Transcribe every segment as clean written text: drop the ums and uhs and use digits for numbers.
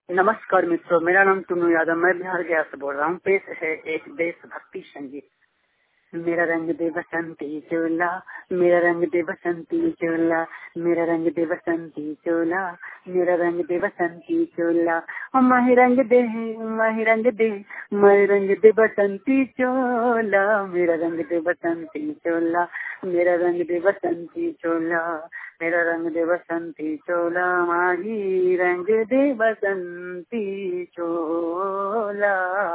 नमस्कार मित्रों, मेरा नाम टुन्नू यादव, मैं बिहार गया से बोल रहा हूँ। पेश है एक देशभक्ति संगीत। मेरा रंग दे बसंती चोला, मेरा रंग दे बसंती चोला, मेरा रंग दे बसंती चोला, मेरा रंग दे बसंती चोला, माही रंग दे, माही रंग दे, माही रंग दे बसंती चोला, मेरा रंग दे बसंती चोला, मेरा रंग दे बसंती चोला, मेरा रंग दे बसंती चोला, माही रंग दे बसंती चोला।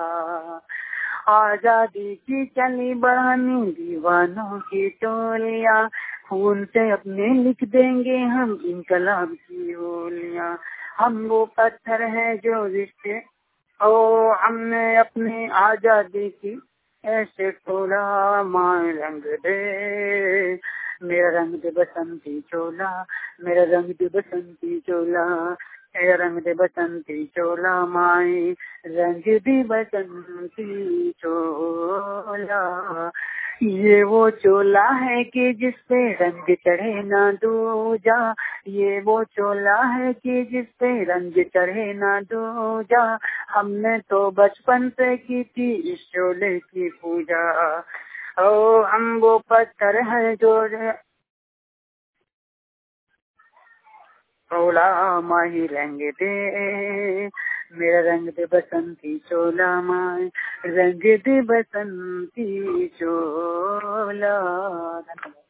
आजादी की चली बढ़ानी दीवानों की टोलियां, खून से अपने लिख देंगे हम इनकलाब की होलियां। हम वो पत्थर हैं जो रिश्ते ओ हमने अपनी आजादी की ऐसे खोला, माए रंग दे, मेरा रंग दे बसंती चोला, मेरा रंग दे बसंती चोला, मेरा रंग दे बसंती चोला, माए रंग दे बसंती चोला। ये वो चोला है कि जिसपे रंग चढ़े ना दूजा, ये वो चोला है कि जिसपे रंग चढ़े ना दूजा, हमने तो बचपन से की थी इस चोले की पूजा। ओ हम वो पत्थर है जो चोला, माही रंग दे, मेरा रंग दे बसंती चोला, माही रंग दे बसंती चोला।